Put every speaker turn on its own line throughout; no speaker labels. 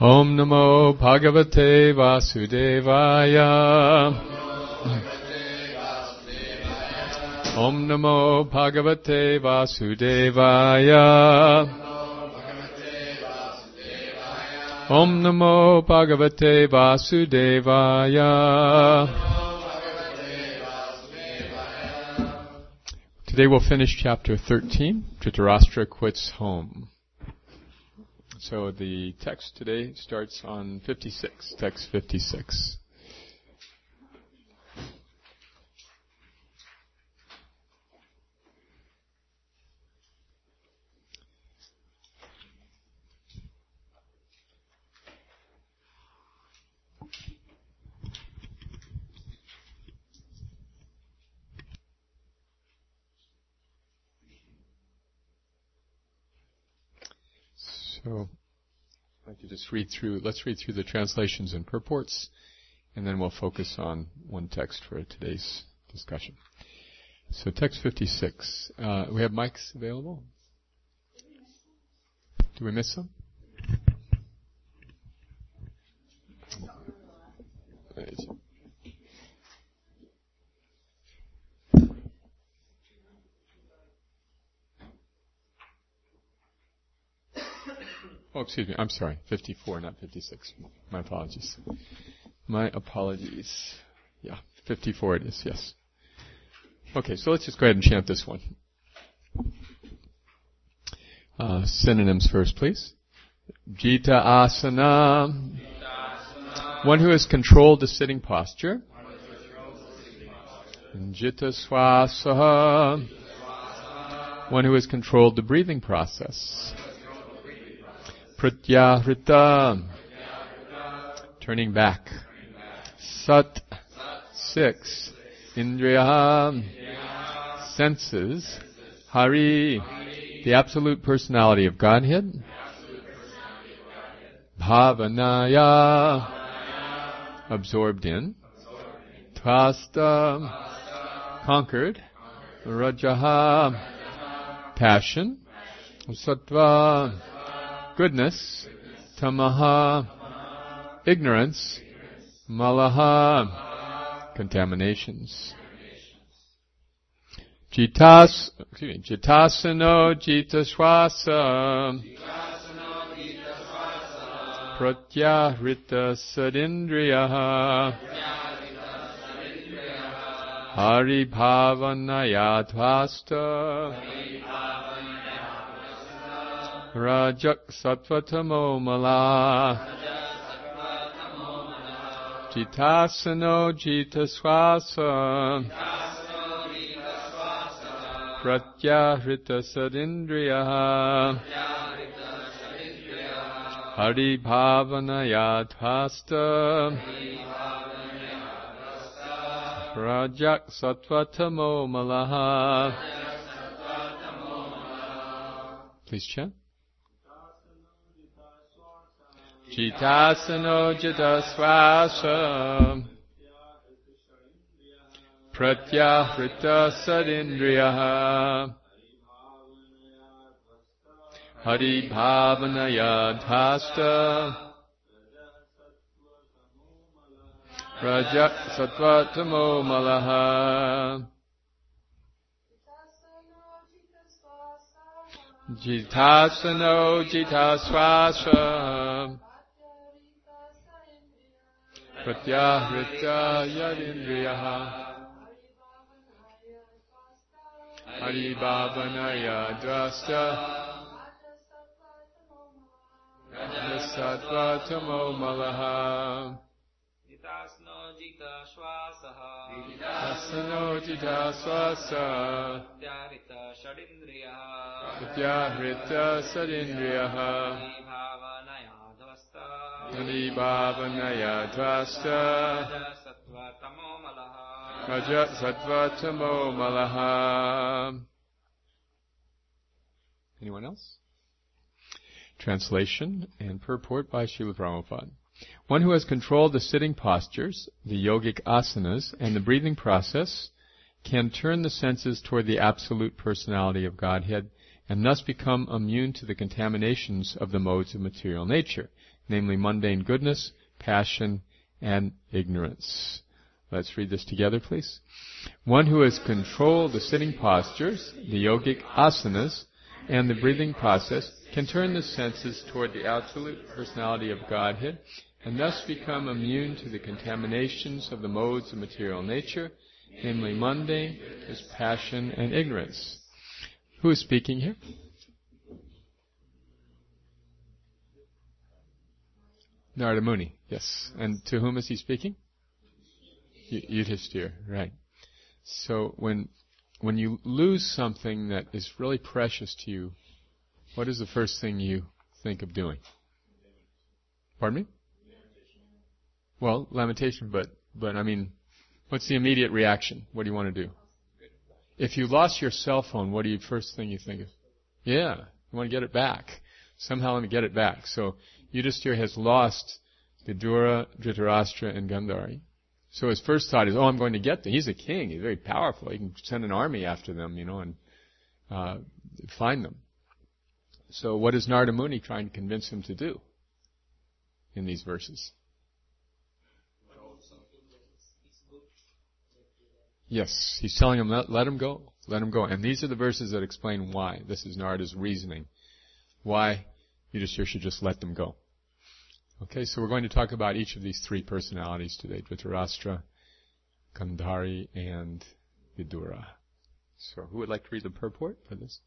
Om Namo Bhagavate Vasudevaya. Om Namo Bhagavate Vasudevaya. Om Namo Bhagavate Vasudevaya. Today we'll finish chapter 13, Dhritarashtra quits home. So the text today starts on 56, text 56. So, I'd like to just let's read through the translations and purports, and then we'll focus on one text for today's discussion. So text 56. We have mics available? Do we miss some? Right. Oh, excuse me. I'm sorry. 54, not 56. My apologies. My apologies. Yeah, 54 it is, yes. Okay, so let's just go ahead and chant this one. Synonyms first, please. Jita asana. One who has controlled the sitting posture. Jita swasaha. One who has controlled the breathing process. Pratyahrita, turning back. Sat, 6. Indriya, senses. Hari, the absolute personality of Godhead. Bhavanaya, absorbed in. Tvasta, conquered. Rajaha, passion. Sattva, goodness. Tamaha, ignorance. Malaha, contaminations. Jitasano jitaswasa. Pratyahrita sadindriyaha. Hari bhavanaya tvasta. Rajak sattvatamo mala. Jitasano jitaswasa. Pratyahrita sadindriyaha. Hari bhavanaya tvasta. Rajak sattvatamo malaha. Please chant. Jitasano jitasvasa. Pratyahrita sadindriyaha. Hari bhavanaya dhasta. Rajak sattvatamo malaha. Jitasano jitasvasa. Pratyahrita yadindriyaha. Hari bhavanaya drasta. Sattvatamo malaha.
Jitasano jitasvasaha.
Jitasano jitasvasa.
Pratyahrita sadindriyaha.
Pratyahrita sadindriyaha. Hari bhavanaya dhasta. Raja sattvatamo malaha. Anyone else? Translation and purport by Srila Prabhupada. One who has controlled the sitting postures, the yogic asanas, and the breathing process can turn the senses toward the absolute personality of Godhead and thus become immune to the contaminations of the modes of material nature. namely mundane goodness, passion, and ignorance. Let's read this together, please. One who has controlled the sitting postures, the yogic asanas, and the breathing process can turn the senses toward the absolute personality of Godhead and thus become immune to the contaminations of the modes of material nature, namely mundane, as passion and ignorance. Who is speaking here? Narada Muni, yes. And to whom is he speaking? Yudhishthira, right. So when you lose something that is really precious to you, what is the first thing you think of doing? Pardon me? Well, lamentation, but I mean, what's the immediate reaction? What do you want to do? If you lost your cell phone, what do you first thing you think of? Yeah, you want to get it back. Somehow let me get it back. So Yudhishthira has lost Vidura, Dhritarashtra, and Gandhari. So his first thought is, I'm going to get them. He's a king. He's very powerful. He can send an army after them, and find them. So what is Narada Muni trying to convince him to do in these verses? Yes, he's telling him, let him go. Let him go. And these are the verses that explain why. This is Narada's reasoning. Why Yudhishthira should just let them go. Okay, so we're going to talk about each of these three personalities today, Dhritarashtra, Gandhari, and Vidura. So who would like to read the purport for this?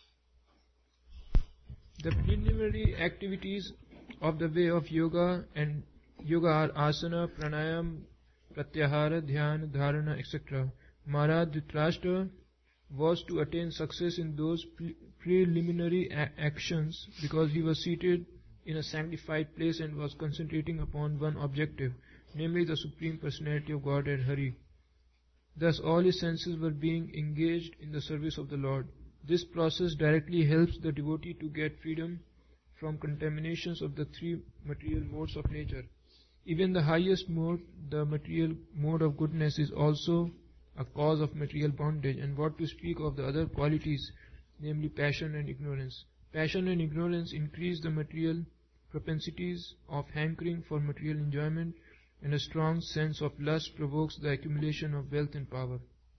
The preliminary activities of the way of yoga and yoga are asana, pranayam, pratyahara, dhyana, dharana, etc. Maharaj Dhritarashtra was to attain success in those preliminary actions because he was seated in a sanctified place and was concentrating upon one objective, namely the Supreme Personality of Godhead Hari. Thus all his senses were being engaged in the service of the Lord. This process directly helps the devotee to get freedom from contaminations of the three material modes of nature. Even the highest mode, the material mode of goodness, is also a cause of material bondage, and what to speak of the other qualities, namely passion and ignorance. Passion and ignorance increase the material propensities of hankering for material enjoyment, and a strong sense of lust provokes the accumulation of wealth and power.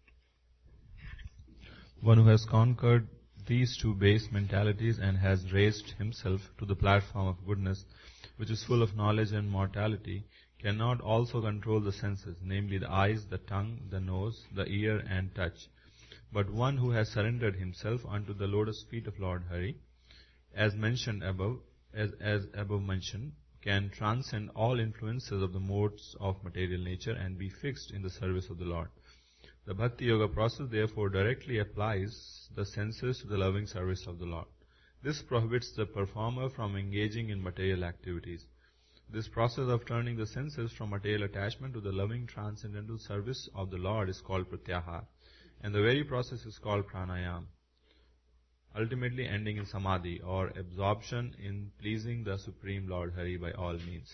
One who has conquered these two base mentalities and has raised himself to the platform of goodness, which is full of knowledge and mortality, cannot also control the senses, namely the eyes, the tongue, the nose, the ear, and touch. But one who has surrendered himself unto the lotus feet of Lord Hari, as above mentioned, can transcend all influences of the modes of material nature and be fixed in the service of the Lord. The Bhakti Yoga process therefore directly applies the senses to the loving service of the Lord. This prohibits the performer from engaging in material activities. This process of turning the senses from material attachment to the loving transcendental service of the Lord is called pratyahara, and the very process is called pranayam, ultimately ending in samadhi, or absorption in pleasing the Supreme Lord Hari by all means.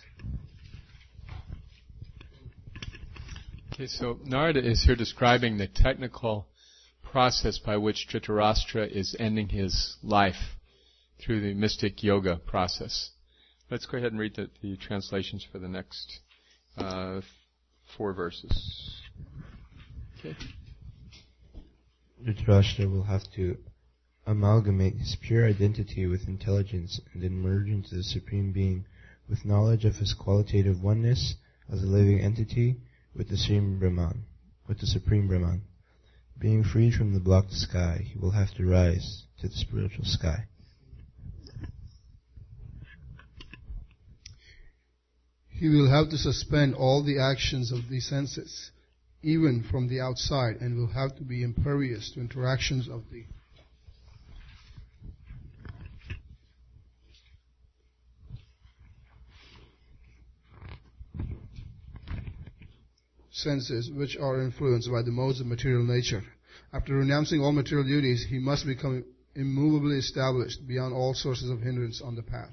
Okay, so Narada is here describing the technical process by which Dhritarashtra is ending his life through the mystic yoga process. Let's go ahead and read the translations for the next 4 verses. Okay.
Dhritarashtra will have to amalgamate his pure identity with intelligence and then merge into the Supreme Being with knowledge of his qualitative oneness as a living entity with the Supreme Brahman. Being freed from the blocked sky, he will have to rise to the spiritual sky.
He will have to suspend all the actions of the senses, even from the outside, and will have to be impervious to interactions of the senses which are influenced by the modes of material nature. After renouncing all material duties, he must become immovably established beyond all sources of hindrance on the path.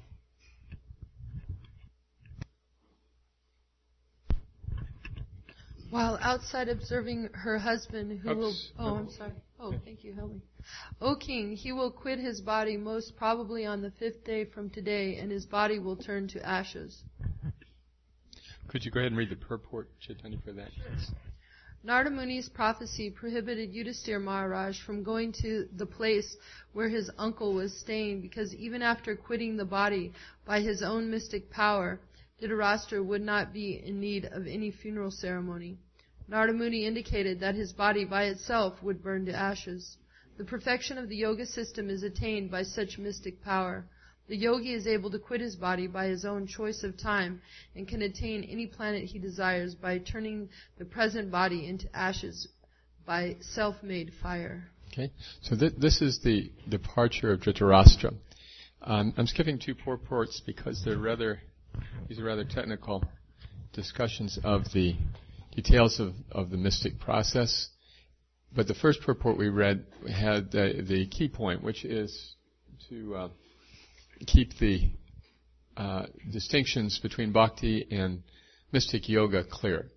While outside observing her husband, who will...
Oops.
Oh, I'm sorry. Oh, thank you. Help me. O king, he will quit his body most probably on the 5th day from today, and his body will turn to ashes.
Could you go ahead and read the purport, Chaitanya, for that? Sure.
Narada Muni's prophecy prohibited Yudhisthira Maharaj from going to the place where his uncle was staying, because even after quitting the body by his own mystic power, Dhritarashtra would not be in need of any funeral ceremony. Narada Muni indicated that his body by itself would burn to ashes. The perfection of the yoga system is attained by such mystic power. The yogi is able to quit his body by his own choice of time and can attain any planet he desires by turning the present body into ashes by self-made fire.
Okay, so this is the departure of Dhritarashtra. I'm skipping 2 purports because these are rather technical discussions of the details of the mystic process. But the first purport we read had the key point, which is to keep the distinctions between bhakti and mystic yoga clear.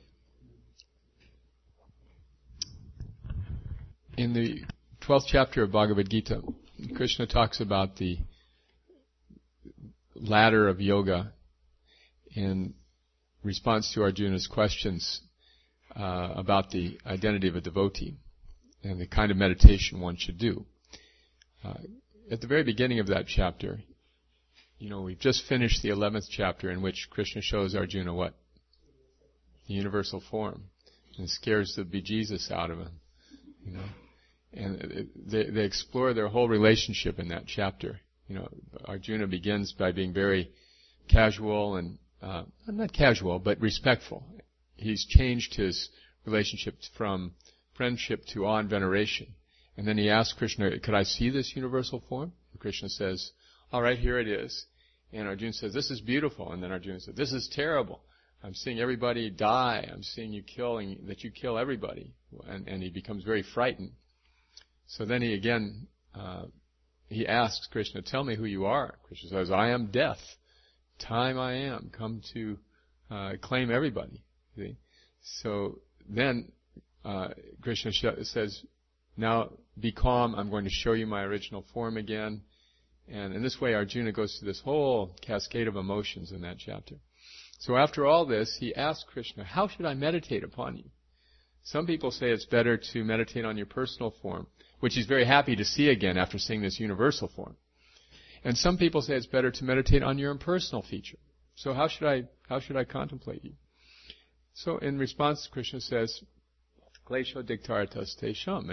In the 12th chapter of Bhagavad Gita, Krishna talks about the ladder of yoga in response to Arjuna's questions about the identity of a devotee and the kind of meditation one should do. At the very beginning of that chapter, we've just finished the 11th chapter in which Krishna shows Arjuna what? The universal form, and scares the bejesus out of him. And they explore their whole relationship in that chapter. Arjuna begins by being very casual and not casual, but respectful. He's changed his relationship from friendship to awe and veneration. And then he asks Krishna, could I see this universal form? And Krishna says, all right, here it is. And Arjuna says, this is beautiful. And then Arjuna says, this is terrible. I'm seeing everybody die. I'm seeing you kill everybody. And he becomes very frightened. So then he again, he asks Krishna, tell me who you are. Krishna says, I am death. Time I am, come to claim everybody. See? So then Krishna says, now be calm, I'm going to show you my original form again. And in this way Arjuna goes through this whole cascade of emotions in that chapter. So after all this, he asks Krishna, how should I meditate upon you? Some people say it's better to meditate on your personal form, which he's very happy to see again after seeing this universal form. And some people say it's better to meditate on your impersonal feature. So how should I contemplate you? So in response, Krishna says, Klesho diktaratas te sham.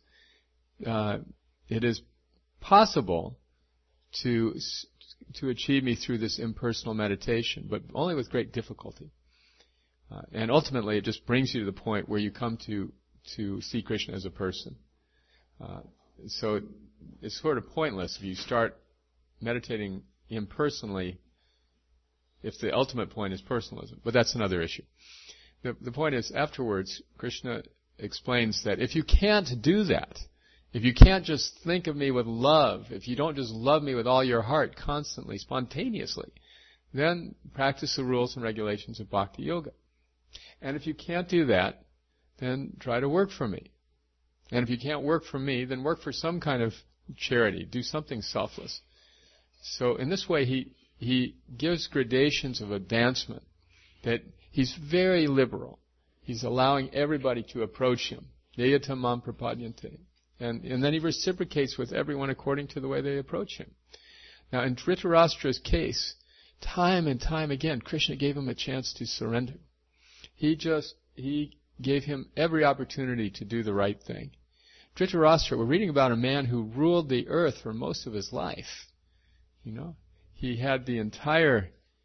It is possible to achieve me through this impersonal meditation, but only with great difficulty. And ultimately, it just brings you to the point where you come to see Krishna as a person. So it's sort of pointless if you start meditating impersonally if the ultimate point is personalism. But that's another issue. The point is, afterwards, Krishna explains that if you can't do that, if you can't just think of me with love, if you don't just love me with all your heart constantly, spontaneously, then practice the rules and regulations of Bhakti Yoga. And if you can't do that, then try to work for me. And if you can't work for me, then work for some kind of charity. Do something selfless. So in this way, he gives gradations of advancement, that he's very liberal. He's allowing everybody to approach him. Yayata mam prapadyante. And then he reciprocates with everyone according to the way they approach him. Now in Dhritarashtra's case, time and time again, Krishna gave him a chance to surrender. He gave him every opportunity to do the right thing. Dhritarashtra, we're reading about a man who ruled the earth for most of his life. He had the entire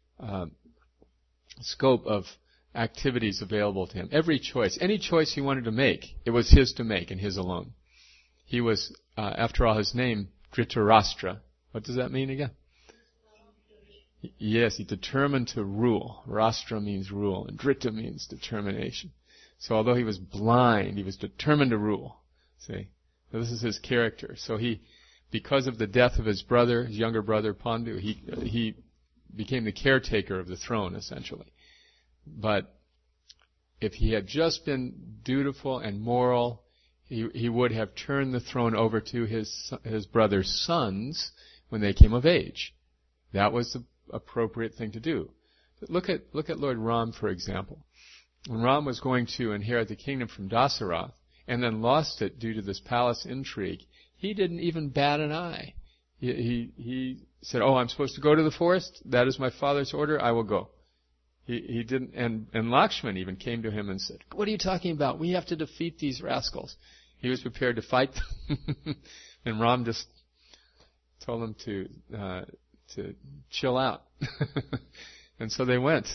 scope of activities available to him. Every choice, any choice he wanted to make, it was his to make and his alone. He was, after all, his name, Dhritarashtra. What does that mean again? Yes, he determined to rule. Rashtra means rule, and Dhrita means determination. So although he was blind, he was determined to rule. See? So this is his character. So because of the death of his brother, his younger brother Pandu, he became the caretaker of the throne, essentially. But if he had just been dutiful and moral, he would have turned the throne over to his brother's sons when they came of age. That was the appropriate thing to do. But look at Lord Ram, for example. When Ram was going to inherit the kingdom from Dasarath, and then lost it due to this palace intrigue, he didn't even bat an eye. He said, "Oh, I'm supposed to go to the forest? That is my father's order. I will go." He didn't, and Lakshman even came to him and said, "What are you talking about? We have to defeat these rascals." He was prepared to fight them. And Ram just told him to chill out. And so they went.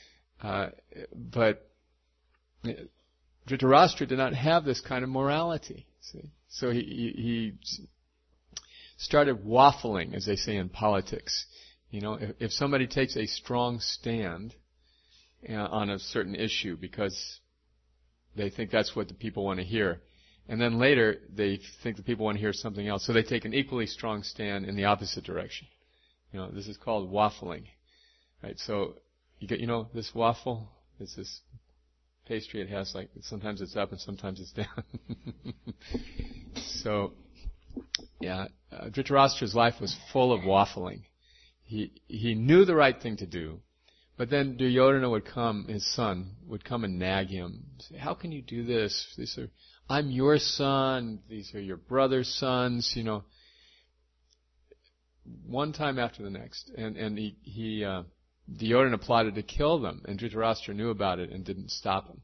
But Dhritarashtra did not have this kind of morality. See? So he started waffling, as they say in politics. If somebody takes a strong stand on a certain issue because they think that's what the people want to hear, and then later they think the people want to hear something else, so they take an equally strong stand in the opposite direction. This is called waffling, right? So you get, this waffle. It's this pastry. It has sometimes it's up and sometimes it's down. So, yeah, Dhritarashtra's life was full of waffling. He knew the right thing to do, but then Duryodhana would come, his son, would come and nag him. Say, "How can you do this? I'm your son. These are your brother's sons." One time after the next, and Duryodhana plotted to kill them, and Dhritarashtra knew about it and didn't stop him.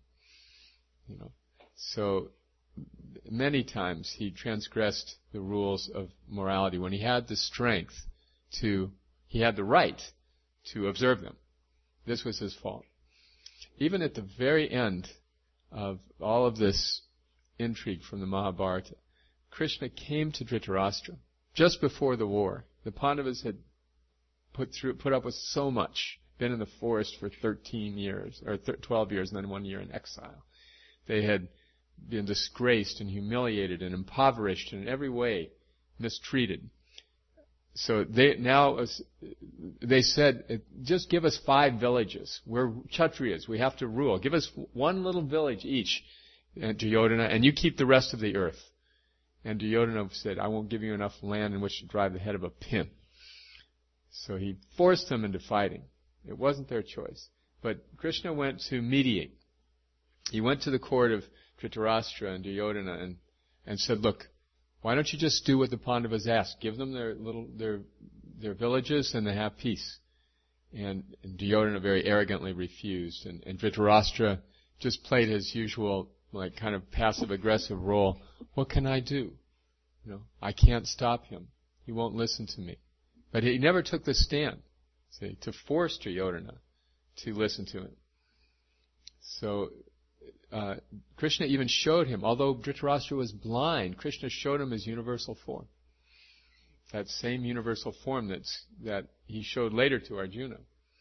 So many times he transgressed the rules of morality when he had the strength he had the right to observe them. This was his fault. Even at the very end of all of this intrigue from the Mahabharata, Krishna came to Dhritarashtra just before the war. The Pandavas had put up with so much, been in the forest for 13 years, or 12 years, and then 1 year in exile. They had been disgraced and humiliated and impoverished and in every way mistreated. So they said, "Just give us 5 villages. We're Kshatriyas. We have to rule. Give us one little village each, Duryodhana, and you keep the rest of the earth." And Duryodhana said, "I won't give you enough land in which to drive the head of a pin." So he forced them into fighting. It wasn't their choice. But Krishna went to mediate. He went to the court of Dhritarashtra and Duryodhana and said, "Look, why don't you just do what the Pandavas asked? Give them their villages and they have peace." And Duryodhana very arrogantly refused. And Dhritarashtra just played his usual kind of passive-aggressive role. What can I do? I can't stop him. He won't listen to me. But he never took the stand, to force Duryodhana to listen to him. So Krishna even showed him, although Dhritarashtra was blind, Krishna showed him his universal form. That same universal form that he showed later to Arjuna.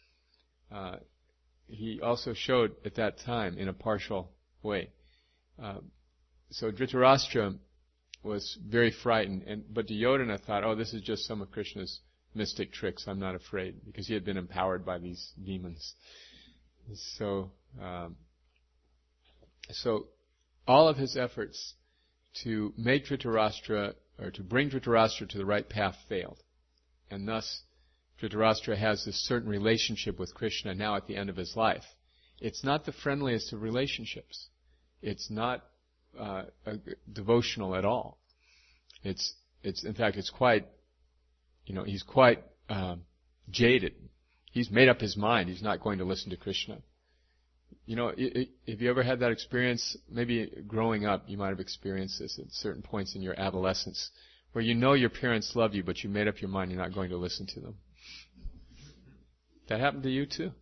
He also showed at that time in a partial way. So Dhritarashtra was very frightened, but Duryodhana thought, "Oh, this is just some of Krishna's mystic tricks. I'm not afraid," because he had been empowered by these demons. So all of his efforts to make Dhritarashtra, or to bring Dhritarashtra to the right path, failed. And thus, Dhritarashtra has this certain relationship with Krishna now at the end of his life. It's not the friendliest of relationships. It's not devotional at all. It's in fact, it's quite, he's quite jaded. He's made up his mind. He's not going to listen to Krishna. If you ever had that experience, maybe growing up, you might have experienced this at certain points in your adolescence, where your parents love you, but you made up your mind you're not going to listen to them. That happened to you too?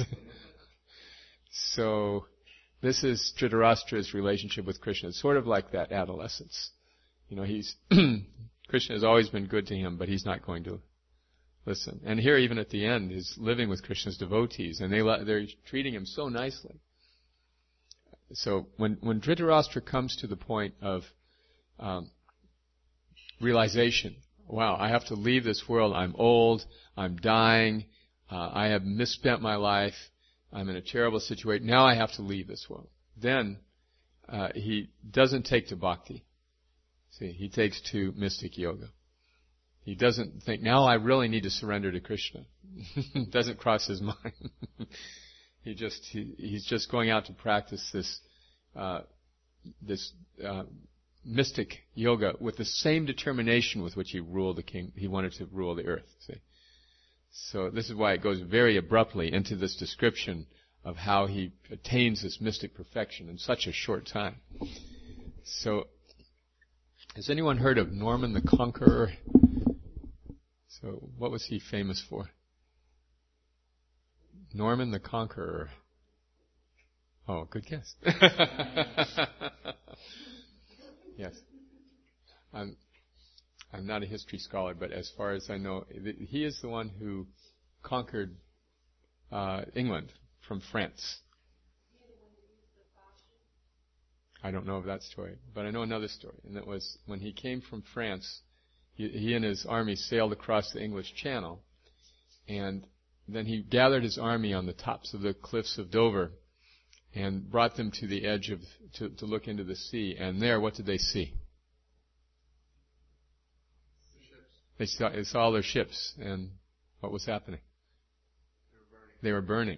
So, this is Dhritarashtra's relationship with Krishna. It's sort of like that adolescence. Krishna has always been good to him, but he's not going to listen. And here, even at the end, he's living with Krishna's devotees, and they're treating him so nicely. So when Dhritarashtra comes to the point of realization, wow, I have to leave this world. I'm old. I'm dying. I have misspent my life. I'm in a terrible situation. Now I have to leave this world. Then he doesn't take to bhakti. See, he takes to mystic yoga. He doesn't think, now I really need to surrender to Krishna. It doesn't cross his mind. He's just going out to practice this mystic yoga with the same determination with which he wanted to rule the earth. See? So this is why it goes very abruptly into this description of how he attains this mystic perfection in such a short time. So, has anyone heard of Norman the Conqueror? So, what was he famous for? Norman the Conqueror. Oh, good guess. Yes. I'm not a history scholar, but as far as I know, he is the one who conquered England from France. I don't know of that story, but I know another story, and that was when he came from France, he and his army sailed across the English Channel, and then he gathered his army on the tops of the cliffs of Dover and brought them to the edge to look into the sea, and there, what did they see? They saw all their ships, and what was happening? They were burning.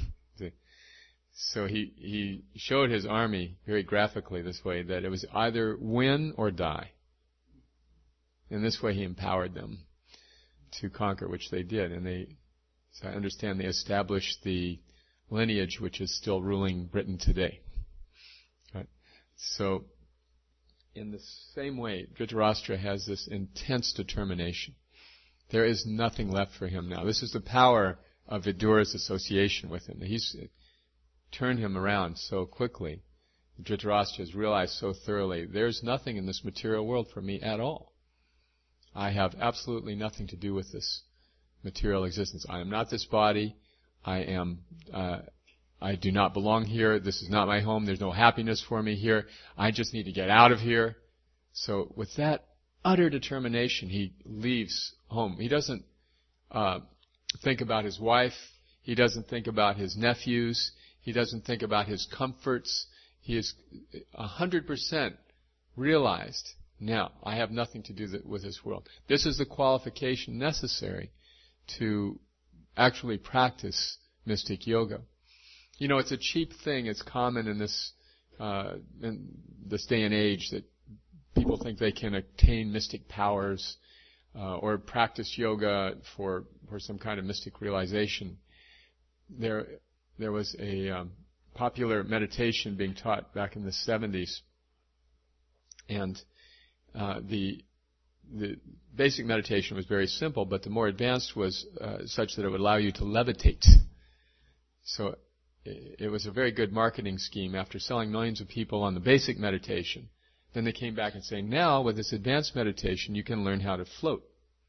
So he showed his army very graphically this way, that it was either win or die. In this way he empowered them to conquer, which they did. And so I understand they established the lineage which is still ruling Britain today. Right? So, in the same way, Dhritarashtra has this intense determination. There is nothing left for him now. This is the power of Vidura's association with him. He's turned him around so quickly. Dhritarashtra has realized so thoroughly, there's nothing in this material world for me at all. I have absolutely nothing to do with this material existence. I am not this body. I do not belong here. This is not my home. There's no happiness for me here. I just need to get out of here. So with that utter determination, he leaves home. He doesn't think about his wife. He doesn't think about his nephews. He doesn't think about his comforts. He is 100% realized, now, I have nothing to do with this world. This is the qualification necessary to actually practice mystic yoga. You know, it's a cheap thing. It's common in this day and age that people think they can attain mystic powers or practice yoga for some kind of mystic realization. There was a popular meditation being taught back in the 70s, and the basic meditation was very simple, but the more advanced was such that it would allow you to levitate. So it was a very good marketing scheme. After selling millions of people on the basic meditation, then they came back and saying, now with this advanced meditation, you can learn how to float.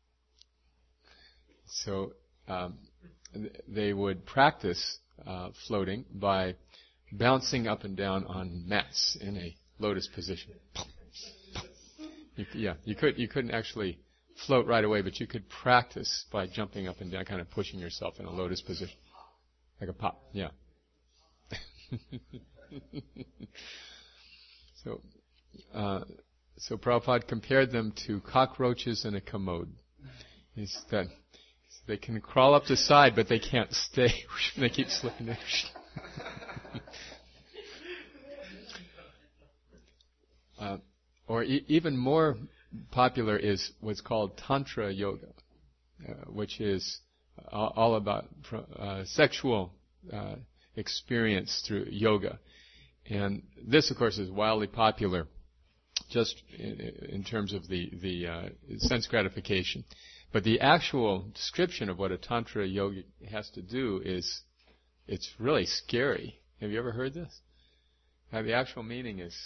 So they would practice floating by bouncing up and down on mats in a lotus position. You couldn't actually float right away, but you could practice by jumping up and down, kind of pushing yourself in a lotus position. Like a pop, yeah. So Prabhupada compared them to cockroaches in a commode. He said, they can crawl up the side, but they can't stay. They keep slipping there. Or even more popular is what's called Tantra Yoga, which is all about sexual experience through yoga. And this, of course, is wildly popular just in terms of the sense gratification. But the actual description of what a Tantra Yogi has to do it's really scary. Have you ever heard this? The actual meaning is,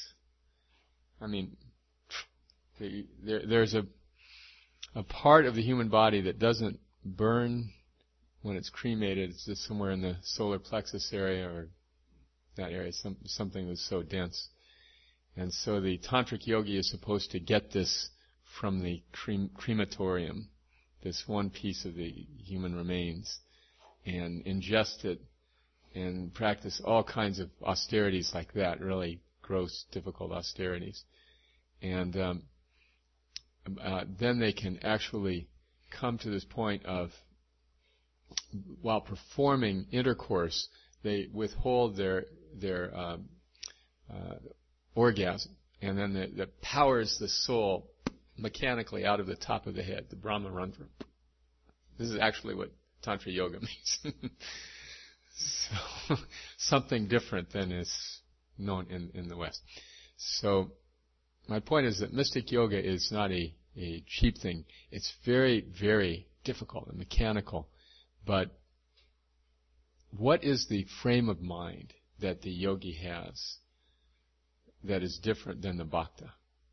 there's a part of the human body that doesn't burn when it's cremated. It's just somewhere in the solar plexus area or that area, something that's so dense. And so the Tantric Yogi is supposed to get this from the crematorium, this one piece of the human remains, and ingest it and practice all kinds of austerities like that, really gross, difficult austerities. And then they can actually come to this point of, while performing intercourse, they withhold their orgasm, and then that powers the soul mechanically out of the top of the head, the Brahma Rantra. This is actually what Tantra Yoga means. So, something different than is known in the West. So, my point is that mystic yoga is not a cheap thing. It's very, very difficult and mechanical. But what is the frame of mind that the yogi has that is different than the bhakta?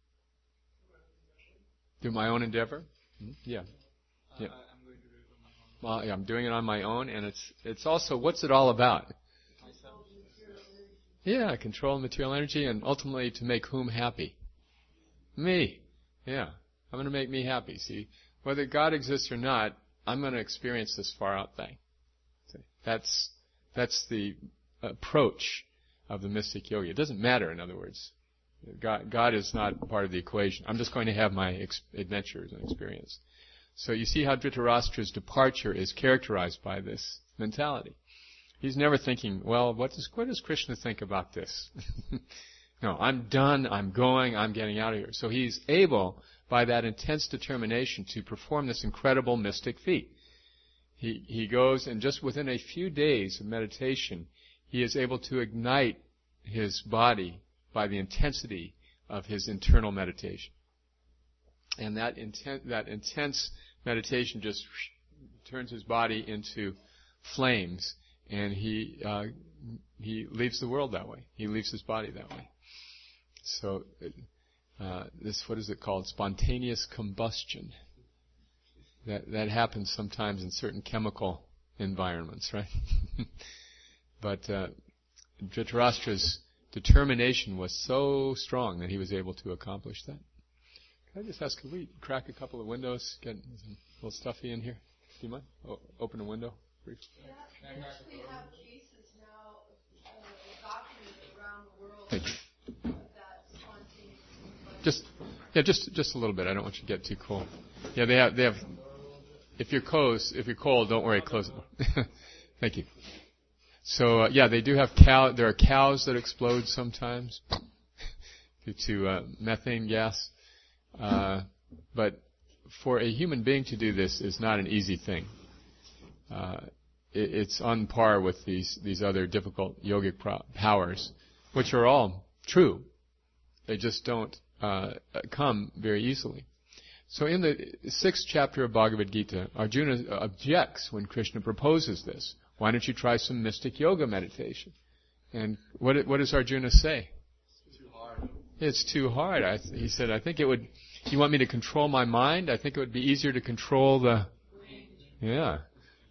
Do my own endeavor? Yeah. Yeah.
I'm going to do it on my own.
Well, yeah, I'm doing it on my own, and it's also, what's it all about?
Myself.
Yeah, control material energy, and ultimately to make whom happy? Me. Yeah. I'm going to make me happy. See, whether God exists or not, I'm going to experience this far out thing. See, that's the approach of the mystic yogi. It doesn't matter, in other words. God is not part of the equation. I'm just going to have my adventures and experience. So you see how Dhritarashtra's departure is characterized by this mentality. He's never thinking, well, what does Krishna think about this? No, I'm done, I'm going, I'm getting out of here. So he's able, by that intense determination, to perform this incredible mystic feat. He goes, and just within a few days of meditation, he is able to ignite his body by the intensity of his internal meditation. And that intense meditation just turns his body into flames, and he leaves the world that way. He leaves his body that way. So what is it called? Spontaneous combustion. That happens sometimes in certain chemical environments, right? But Dhritarashtra's determination was so strong that he was able to accomplish that. Can I just ask, could we crack a couple of windows, get a little stuffy in here? Do you mind? Open a window, briefly.
Yeah, we actually have cases now documented around the world
Thank you.
of that spontaneous.
Just a little bit. I don't want you to get too cold. Yeah, they have. If you're cold, don't worry. Close it. Thank you. So they do have there are cows that explode sometimes due to methane gas. But for a human being to do this is not an easy thing. It's on par with these other difficult yogic powers, which are all true. They just don't come very easily. So in the 6th chapter of Bhagavad Gita, Arjuna objects when Krishna proposes this. Why don't you try some mystic yoga meditation? And what does Arjuna say?
It's too hard.
It's too hard. He said, I think it would, you want me to control my mind? I think it would be easier to control the... Yeah.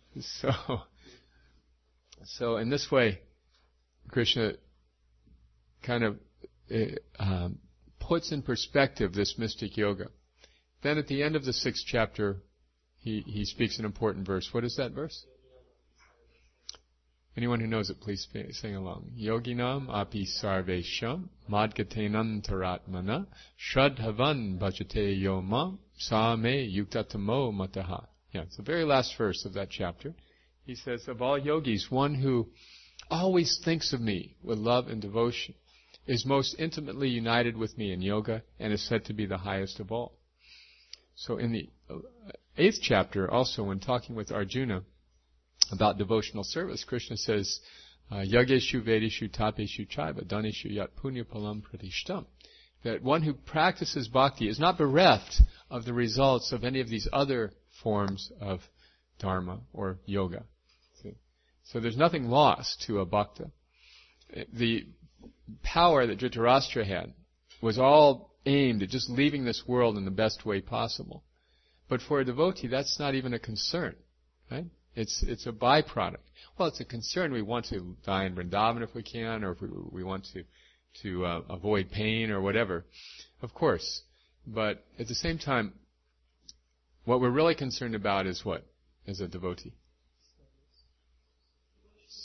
So in this way, Krishna kind of puts in perspective this mystic yoga. Then at the end of the 6th chapter, he speaks an important verse. What is that verse? Anyone who knows it, please sing along. Yoginam api sarvesham madgatenam taratmana shradhavan bhajate yoma same yuktatamo mataha. Yeah, it's the very last verse of that chapter. He says, of all yogis, one who always thinks of me with love and devotion is most intimately united with me in yoga and is said to be the highest of all. So in the 8th chapter, also when talking with Arjuna about devotional service, Krishna says, Yageshu Vedeshu Tapeshu Chaiva Daneshu Yat Punya Palam Pratishtam. That one who practices bhakti is not bereft of the results of any of these other forms of dharma or yoga. See? So there's nothing lost to a bhakta. The power that Dhritarashtra had was all aimed at just leaving this world in the best way possible. But for a devotee, that's not even a concern, right? It's a byproduct. Well, it's a concern. We want to die in Vrindavan if we can, or if we want to avoid pain or whatever, of course. But at the same time, what we're really concerned about is what, as a devotee?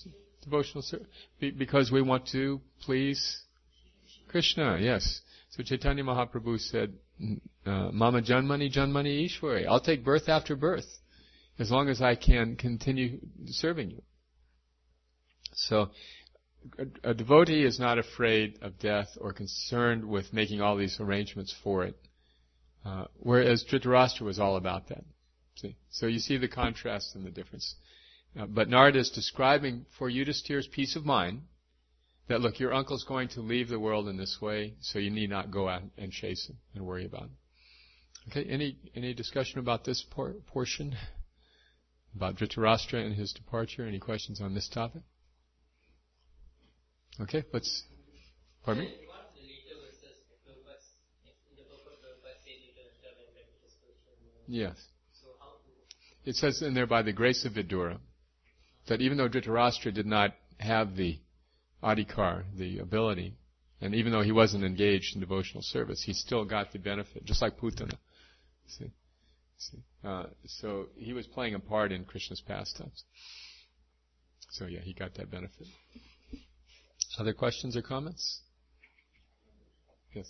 Devotional service. Because we want to please Krishna, yes. So Chaitanya Mahaprabhu said, Mama Janmani Janmani Ishwari. I'll take birth after birth as long as I can continue serving you. So a devotee is not afraid of death or concerned with making all these arrangements for it. Whereas Dhritarashtra was all about that. See? So you see the contrast and the difference. But Narada is describing for Yudhishthira's peace of mind that, look, your uncle's going to leave the world in this way, so you need not go out and chase him and worry about him. Okay, any discussion about this portion? About Dhritarashtra and his departure? Any questions on this topic? Okay, let's... Pardon me? Yes. It says in there, by the grace of Vidura, that even though Dhritarashtra did not have the adhikar, the ability, and even though he wasn't engaged in devotional service, he still got the benefit, just like Putana. See? So he was playing a part in Krishna's pastimes. So yeah, he got that benefit. Other questions or comments? Yes.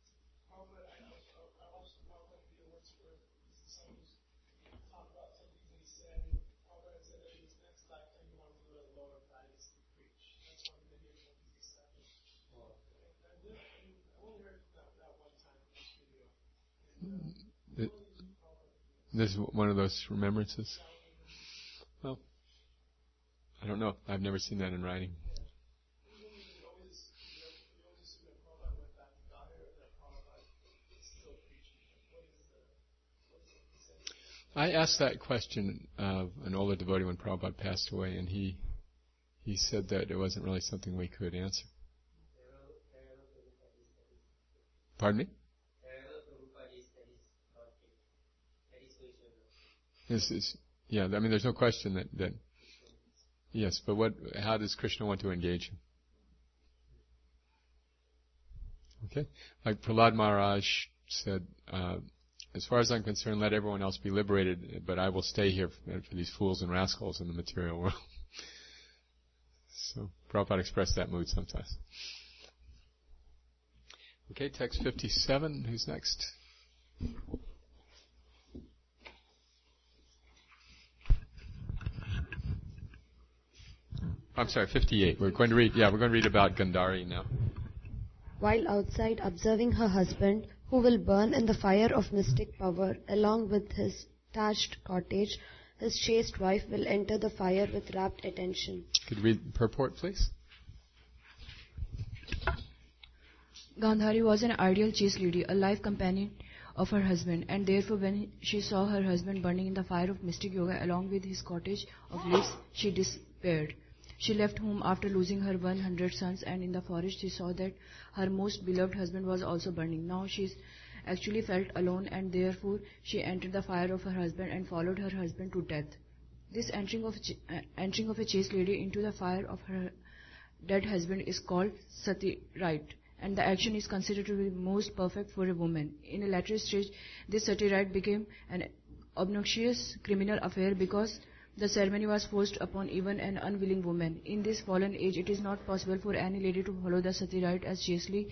This is one of those remembrances. Well, I don't know. I've never seen that in writing. I asked that question of an older devotee when Prabhupada passed away, and he said that it wasn't really something we could answer. Pardon me? Yeah, I mean, there's no question that yes, but how does Krishna want to engage him? Okay? Like Prahlad Maharaj said, as far as I'm concerned, let everyone else be liberated, but I will stay here for these fools and rascals in the material world. So Prabhupada expressed that mood sometimes. Okay, text 57. Who's next? I'm sorry, 58. We're going to read about Gandhari now.
While outside observing her husband, who will burn in the fire of mystic power, along with his thatched cottage, his chaste wife will enter the fire with rapt attention.
Could you read purport, please?
Gandhari was an ideal chaste lady, a life companion of her husband, and therefore when she saw her husband burning in the fire of mystic yoga along with his cottage of leaves, she despaired. She left home after losing her 100 sons, and in the forest she saw that her most beloved husband was also burning. Now she actually felt alone, and therefore she entered the fire of her husband and followed her husband to death. This entering of a chaste lady into the fire of her dead husband is called sati rite, and the action is considered to be most perfect for a woman. In a later stage, this sati rite became an obnoxious criminal affair because the ceremony was forced upon even an unwilling woman. In this fallen age, it is not possible for any lady to follow the sati rite as chastely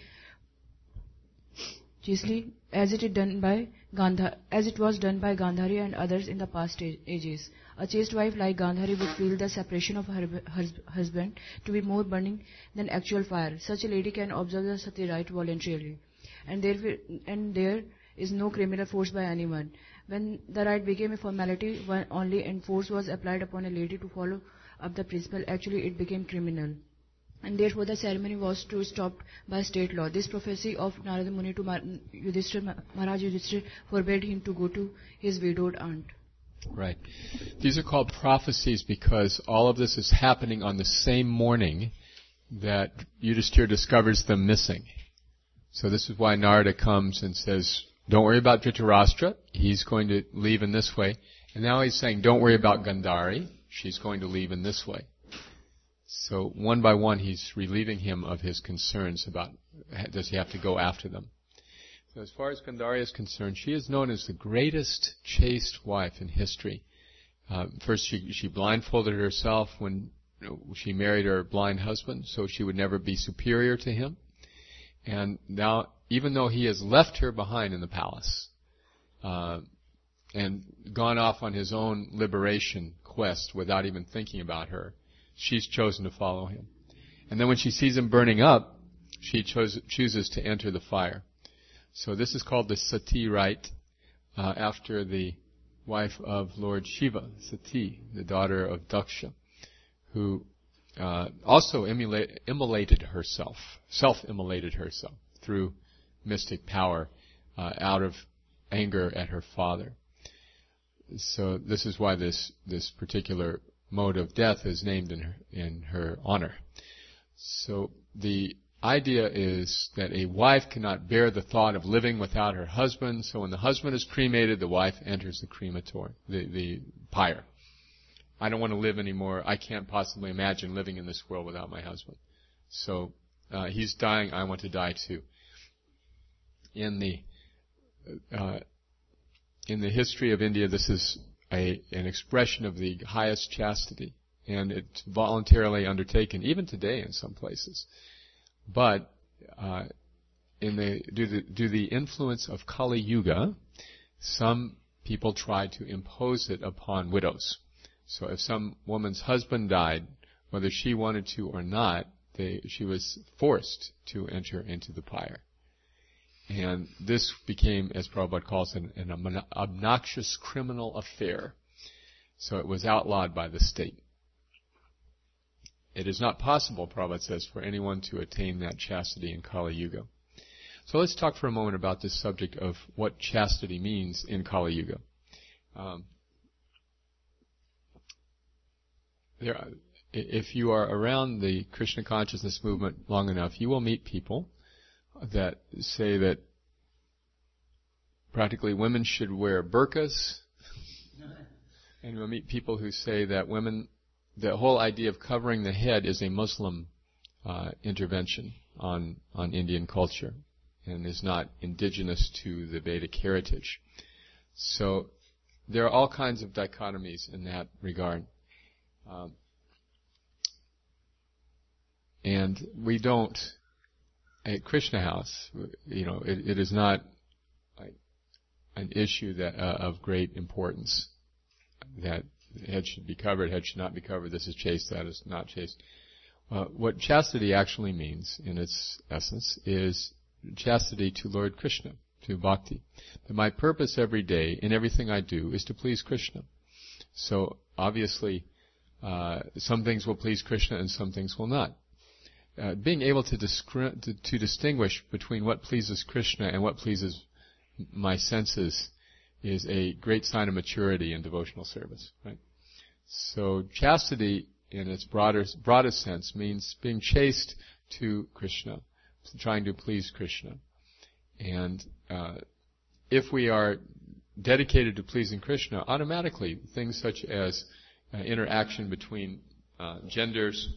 as it was done by Gandhari and others in the past ages. A chaste wife like Gandhari would feel the separation of her husband to be more burning than actual fire. Such a lady can observe the sati rite voluntarily, and there is no criminal force by anyone. When the rite became a formality only and force was applied upon a lady to follow up the principle, actually it became criminal. And therefore the ceremony was to stopped by state law. This prophecy of Narada Muni to Maharaj Yudhishthira forbade him to go to his widowed aunt.
Right. These are called prophecies because all of this is happening on the same morning that Yudhishthira discovers them missing. So this is why Narada comes and says, don't worry about Dhritarashtra, he's going to leave in this way. And now he's saying, don't worry about Gandhari, she's going to leave in this way. So one by one he's relieving him of his concerns about, does he have to go after them. So as far as Gandhari is concerned, she is known as the greatest chaste wife in history. First she blindfolded herself when she married her blind husband, so she would never be superior to him. And now, even though he has left her behind in the palace, and gone off on his own liberation quest without even thinking about her, she's chosen to follow him. And then when she sees him burning up, she chooses to enter the fire. So this is called the Sati rite, after the wife of Lord Shiva, Sati, the daughter of Daksha, who also self-immolated herself through mystic power out of anger at her father. So this is why this particular mode of death is named in her honor. So the idea is that a wife cannot bear the thought of living without her husband, so when the husband is cremated, the wife enters the crematory, the pyre. I don't want to live anymore. I can't possibly imagine living in this world without my husband. So he's dying, I want to die too. In the history of India, this is an expression of the highest chastity, and it's voluntarily undertaken, even today in some places. But due to the influence of Kali Yuga, some people try to impose it upon widows. So if some woman's husband died, whether she wanted to or not, she was forced to enter into the pyre. And this became, as Prabhupada calls it, an obnoxious criminal affair. So it was outlawed by the state. It is not possible, Prabhupada says, for anyone to attain that chastity in Kali Yuga. So let's talk for a moment about this subject of what chastity means in Kali Yuga. If you are around the Krishna consciousness movement long enough, you will meet people that say that practically women should wear burqas, and you'll meet people who say that the whole idea of covering the head is a Muslim intervention on Indian culture and is not indigenous to the Vedic heritage. So there are all kinds of dichotomies in that regard. And we don't, at Krishna House, it is not an issue that of great importance that head should be covered, head should not be covered, this is chaste, that is not chaste. What chastity actually means, in its essence, is chastity to Lord Krishna, to bhakti. That my purpose every day in everything I do is to please Krishna. So obviously, some things will please Krishna and some things will not. Being able to distinguish between what pleases Krishna and what pleases my senses is a great sign of maturity in devotional service, right? So chastity, in its broadest sense, means being chaste to Krishna, trying to please Krishna. And if we are dedicated to pleasing Krishna, automatically things such as interaction between genders,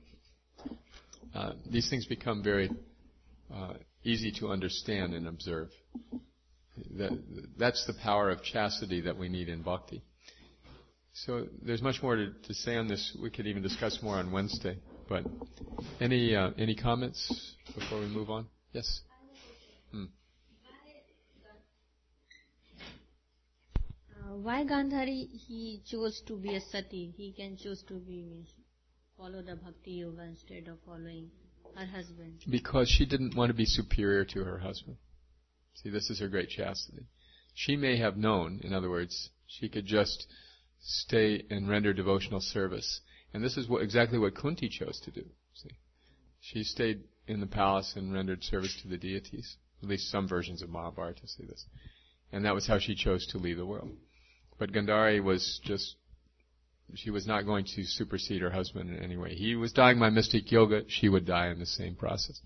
these things become very easy to understand and observe. That's the power of chastity that we need in bhakti. So there's much more to say on this. We could even discuss more on Wednesday. But any comments before we move on? Yes.
Why Gandhari he chose to be a sati? He can choose to follow the bhakti yoga instead of following her husband.
Because she didn't want to be superior to her husband. See, this is her great chastity. She may have known, in other words, she could just stay and render devotional service. And this is exactly what Kunti chose to do. See, she stayed in the palace and rendered service to the deities. At least some versions of Mahabharata say this. And that was how she chose to leave the world. But Gandhari she was not going to supersede her husband in any way. He was dying by mystic yoga, she would die in the same process.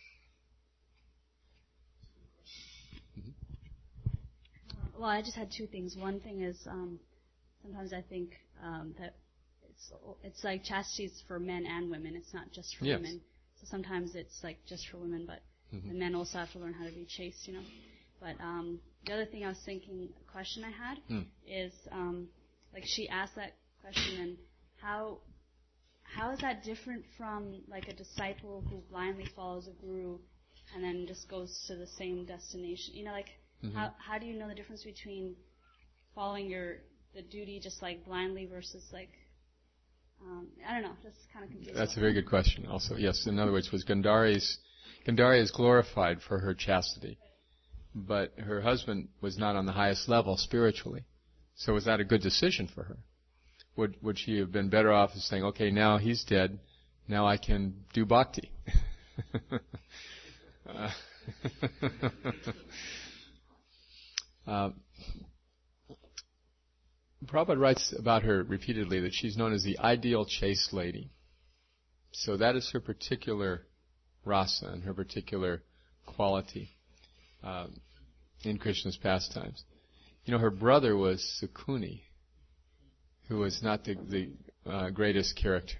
Well, I just had two things. One thing is, sometimes I think that it's like chastity is for men and women. It's not just for women. So sometimes it's like just for women, but the men also have to learn how to be chaste, But the other thing I was thinking, a question I had is, like she asked that question, and how how is that different from like a disciple who blindly follows a guru and then just goes to the same destination? You know, like how do you know the difference between following the duty just like blindly versus like I don't know, just kind of confusing.
That's a very good question. Also, yes. In other words, was Gandhari is glorified for her chastity, but her husband was not on the highest level spiritually. So was that a good decision for her? Would she have been better off as saying, okay, now he's dead, now I can do bhakti? Prabhupada writes about her repeatedly that she's known as the ideal chaste lady. So that is her particular rasa and her particular quality in Krishna's pastimes. You know, her brother was Sukuni, who was not the greatest character.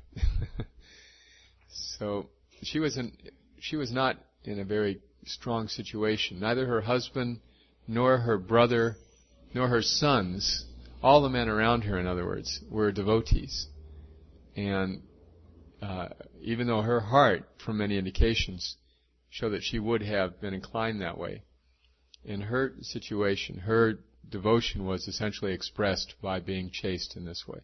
So she was not in a very strong situation. Neither her husband, nor her brother, nor her sons, all the men around her, in other words, were devotees. And even though her heart, from many indications, show that she would have been inclined that way, in her situation, her devotion was essentially expressed by being chaste in this way.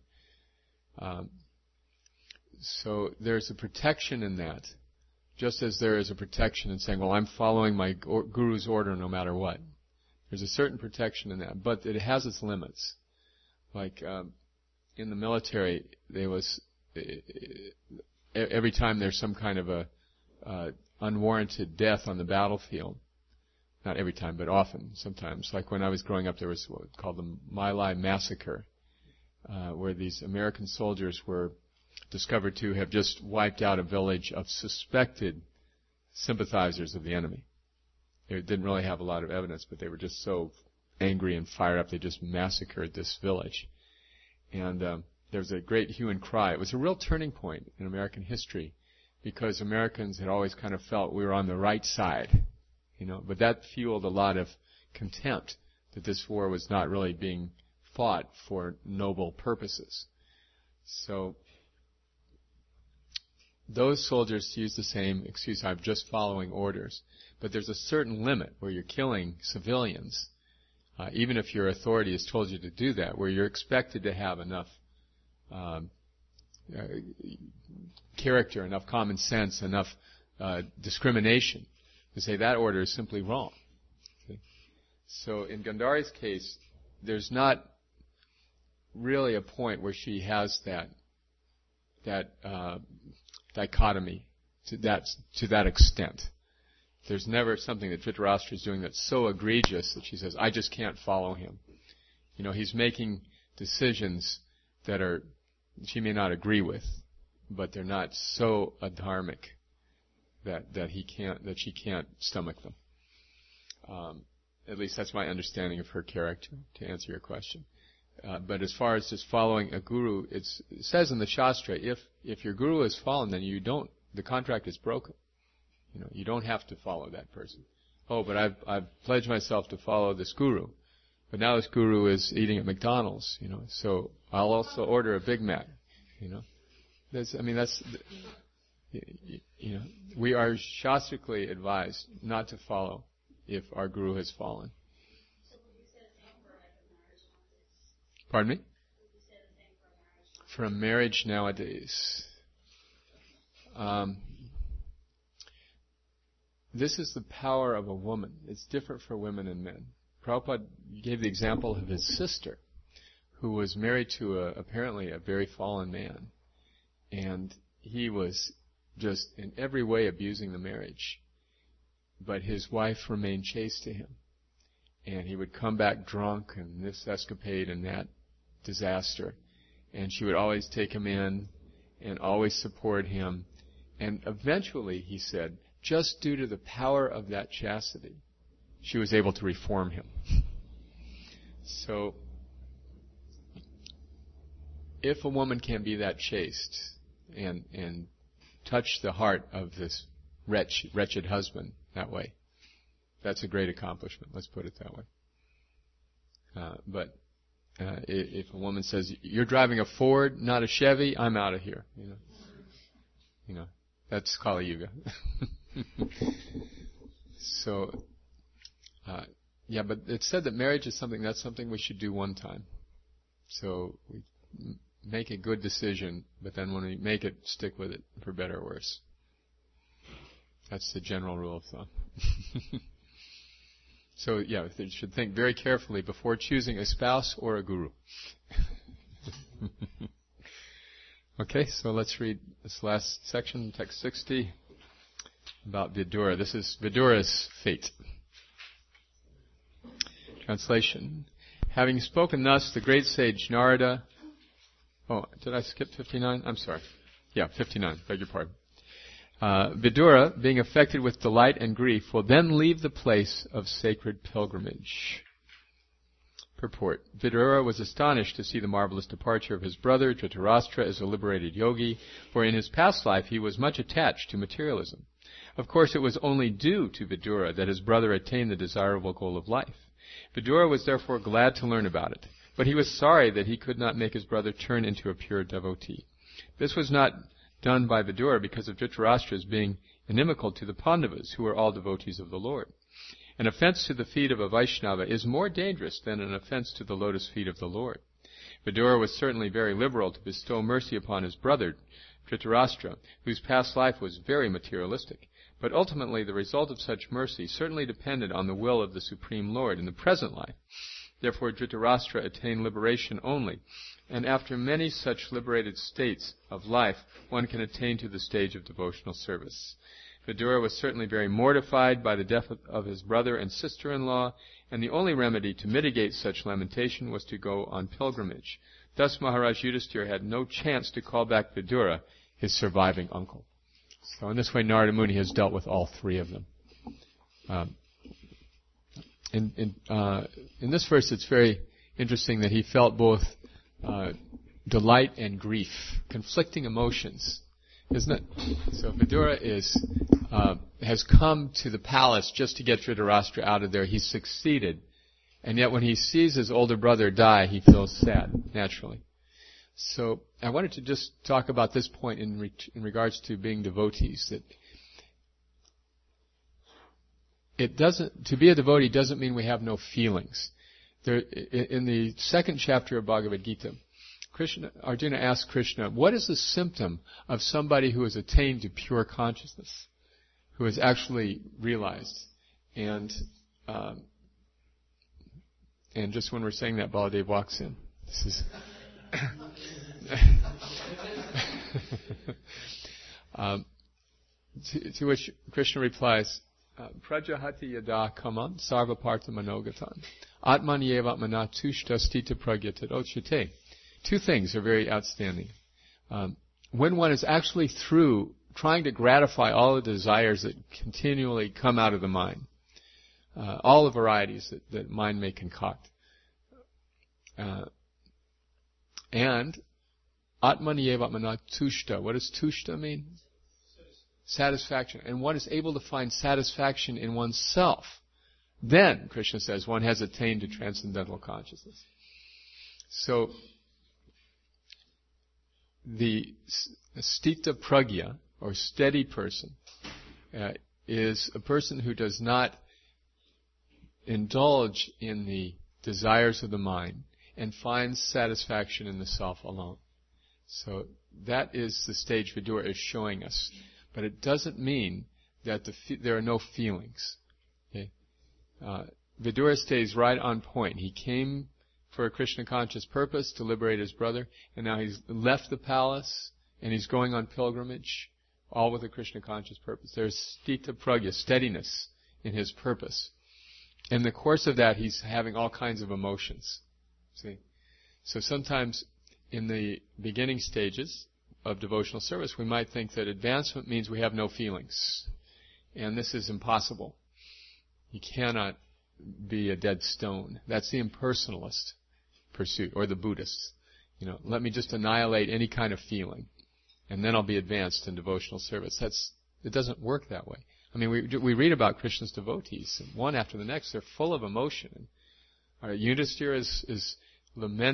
So there's a protection in that, just as there is a protection in saying, well, I'm following my guru's order no matter what. There's a certain protection in that, but it has its limits. Like in the military, there was every time there's some kind of a unwarranted death on the battlefield. Not every time, but often, sometimes. Like when I was growing up, there was what called the My Lai Massacre, where these American soldiers were discovered to have just wiped out a village of suspected sympathizers of the enemy. They didn't really have a lot of evidence, but they were just so angry and fired up, they just massacred this village. And there was a great hue and cry. It was a real turning point in American history, because Americans had always kind of felt we were on the right side. You know, but that fueled a lot of contempt that this war was not really being fought for noble purposes. So those soldiers use the same excuse, I'm just following orders. But there's a certain limit where you're killing civilians, even if your authority has told you to do that, where you're expected to have enough character, enough common sense, enough discrimination to say that order is simply wrong. See? So in Gandhari's case, there's not really a point where she has that dichotomy to that extent. There's never something that Dhritarashtra is doing that's so egregious that she says, I just can't follow him. You know, he's making decisions that she may not agree with, but they're not so adharmic that she can't stomach them. At least that's my understanding of her character, to answer your question. But as far as just following a guru, it says in the Shastra, if your guru has fallen, then the contract is broken. You know, you don't have to follow that person. Oh, but I've pledged myself to follow this guru, but now this guru is eating at McDonald's. You know, so I'll also order a Big Mac. You know, you know, we are shastrically advised not to follow if our guru has fallen. Pardon me? For a marriage nowadays. This is the power of a woman. It's different for women and men. Prabhupada gave the example of his sister, who was married to apparently a very fallen man. And he was just in every way abusing the marriage. But his wife remained chaste to him. And he would come back drunk and this escapade and that disaster. And she would always take him in and always support him. And eventually, he said, just due to the power of that chastity, she was able to reform him. So, if a woman can be that chaste and touch the heart of this wretched husband that way, that's a great accomplishment. Let's put it that way. But if a woman says, "You're driving a Ford, not a Chevy," I'm out of here. You know, That's Kali Yuga. So, but it's said that marriage is something we should do one time. So we make a good decision, but then when we make it, stick with it, for better or worse. That's the general rule of thumb. So, they should think very carefully before choosing a spouse or a guru. Okay, so let's read this last section, text 60, about Vidura. This is Vidura's fate. Translation. Having spoken thus, the great sage Narada... Oh, did I skip 59? I'm sorry. 59, beg your pardon. Vidura, being affected with delight and grief, will then leave the place of sacred pilgrimage. Purport. Vidura was astonished to see the marvelous departure of his brother Dhritarashtra as a liberated yogi, for in his past life he was much attached to materialism. Of course, it was only due to Vidura that his brother attained the desirable goal of life. Vidura was therefore glad to learn about it, but he was sorry that he could not make his brother turn into a pure devotee. This was not done by Vidura because of Dhritarashtra's being inimical to the Pandavas, who were all devotees of the Lord. An offense to the feet of a Vaishnava is more dangerous than an offense to the lotus feet of the Lord. Vidura was certainly very liberal to bestow mercy upon his brother, Dhritarashtra, whose past life was very materialistic. But ultimately the result of such mercy certainly depended on the will of the Supreme Lord in the present life. Therefore Dhritarashtra attained liberation only, and after many such liberated states of life, one can attain to the stage of devotional service. Vidura was certainly very mortified by the death of his brother and sister-in-law, and the only remedy to mitigate such lamentation was to go on pilgrimage. Thus Maharaj Yudhisthira had no chance to call back Vidura, his surviving uncle. So in this way Narada Muni has dealt with all three of them. In this verse it's very interesting that he felt both delight and grief, conflicting emotions, isn't it? So Vidura has come to the palace just to get Dhritarashtra out of there. He's succeeded, and yet when he sees his older brother die, he feels sad, naturally. So I wanted to just talk about this point in regards to being devotees, that to be a devotee doesn't mean we have no feelings. In the second chapter of Bhagavad Gita, Arjuna asked Krishna, what is the symptom of somebody who has attained to pure consciousness, who has actually realized? And just when we're saying that, Baladev walks in. This is to which Krishna replies, Prajahati yada kamam sarvapartha manogatan atmanyeva manatushta stita pragyatadochyate. Two things are very outstanding. When one is actually through trying to gratify all the desires that continually come out of the mind, all the varieties that mind may concoct, and atmanyeva manatushta. What does tushta mean? Satisfaction. And one is able to find satisfaction in oneself. Then, Krishna says, one has attained to transcendental consciousness. So, the stita pragya, or steady person, is a person who does not indulge in the desires of the mind and finds satisfaction in the self alone. So that is the stage Vidura is showing us. But it doesn't mean that there are no feelings. Okay? Vidura stays right on point. He came for a Krishna conscious purpose to liberate his brother, and now he's left the palace and he's going on pilgrimage, all with a Krishna conscious purpose. There's stita pragya, steadiness in his purpose. In the course of that, he's having all kinds of emotions. See? So sometimes in the beginning stages of devotional service, we might think that advancement means we have no feelings. And this is impossible. You cannot be a dead stone. That's the impersonalist pursuit, or the Buddhists. Let me just annihilate any kind of feeling, and then I'll be advanced in devotional service. It doesn't work that way. I mean, we read about Krishna's devotees, and one after the next, they're full of emotion. Yudhisthira is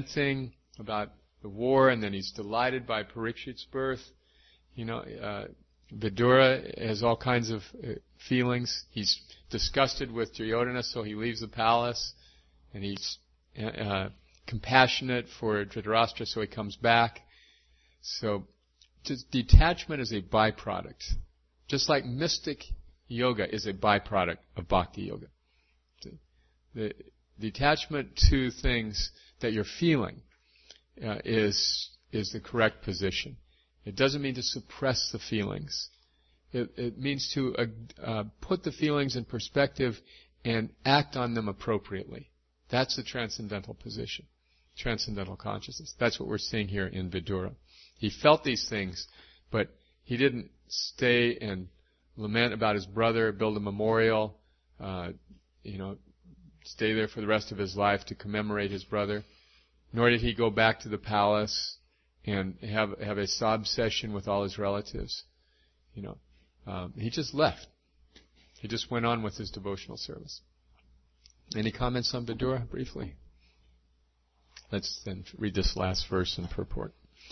lamenting about the war, and then he's delighted by Parikshit's birth. Vidura has all kinds of feelings. He's disgusted with Duryodhana, so he leaves the palace, and he's compassionate for Dhritarashtra, so he comes back. So detachment is a byproduct. Just like mystic yoga is a byproduct of bhakti yoga. The detachment to things that you're feeling is the correct position. It doesn't mean to suppress the feelings. It means to put the feelings in perspective and act on them appropriately. That's the transcendental position, transcendental consciousness. That's what we're seeing here in Vidura. He felt these things, but he didn't stay and lament about his brother, build a memorial, stay there for the rest of his life to commemorate his brother. Nor did he go back to the palace and have a sob session with all his relatives. He just left. He just went on with his devotional service. Any comments on Vidura, briefly? Let's then read this last verse and purport.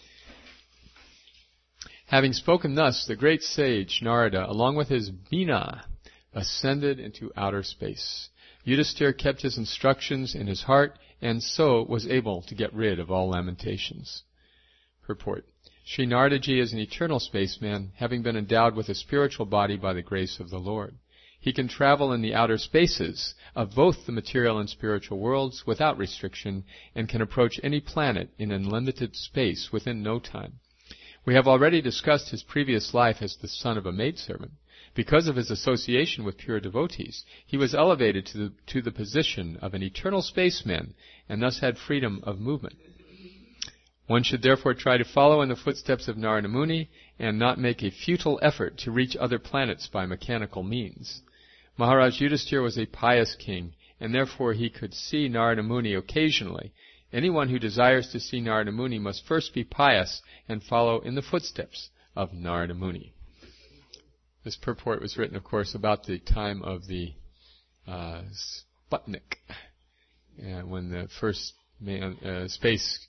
Having spoken thus, the great sage Narada, along with his Bina, ascended into outer space. Yudhisthira kept his instructions in his heart, and so was able to get rid of all lamentations. Purport. Sri Naradaji is an eternal spaceman, having been endowed with a spiritual body by the grace of the Lord. He can travel in the outer spaces of both the material and spiritual worlds without restriction, and can approach any planet in unlimited space within no time. We have already discussed his previous life as the son of a maidservant. Because of his association with pure devotees, he was elevated to the position of an eternal spaceman, and thus had freedom of movement. One should therefore try to follow in the footsteps of Narada Muni, and not make a futile effort to reach other planets by mechanical means. Maharaj Yudhisthira was a pious king, and therefore he could see Narada Muni occasionally. Anyone who desires to see Narada Muni must first be pious and follow in the footsteps of Narada Muni. This purport was written, of course, about the time of the Sputnik, when the first space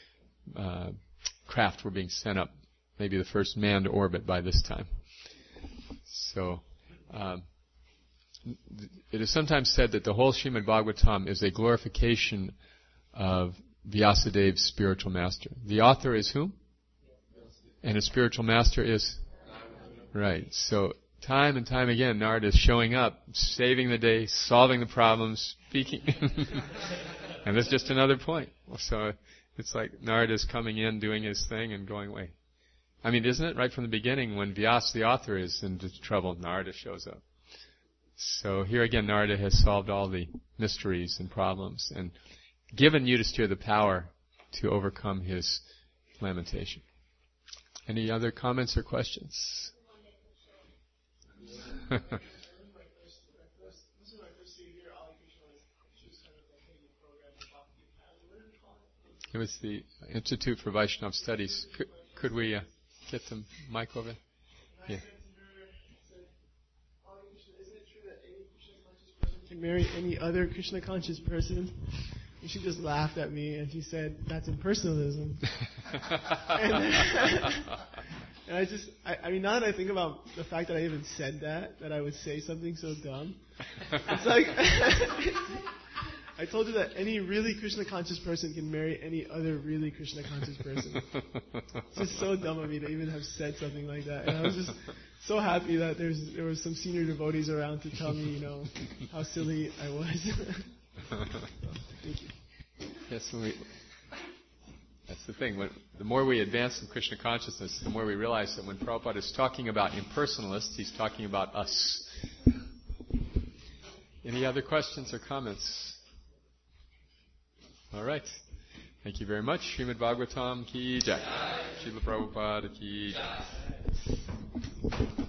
craft were being sent up, maybe the first manned orbit by this time. So, it is sometimes said that the whole Srimad Bhagavatam is a glorification of Vyasadev's spiritual master. The author is whom? And his spiritual master is? Right. So time and time again, Narada is showing up, saving the day, solving the problems, speaking. And that's just another point. So it's like Narada is coming in, doing his thing, and going away. I mean, isn't it? Right from the beginning, when Vyasa, the author, is into trouble, Narada shows up. So here again, Narada has solved all the mysteries and problems, and given Yudhisthira the power to overcome his lamentation. Any other comments or questions? It was the Institute for Vaishnava Studies. Could we get the mic over? Yeah.
Can marry any other Krishna conscious person? And she just laughed at me and she said, "That's impersonalism." And I mean, now that I think about the fact that I even said that I would say something so dumb, it's like, I told you that any really Krishna conscious person can marry any other really Krishna conscious person. It's just so dumb of me to even have said something like that. And I was just so happy that there was some senior devotees around to tell me, how silly I was. Thank you.
Yes, that's the thing. The more we advance in Krishna consciousness, the more we realize that when Prabhupada is talking about impersonalists, he's talking about us. Any other questions or comments? All right. Thank you very much. Srimad Bhagavatam ki jai. Srila Prabhupada ki jai.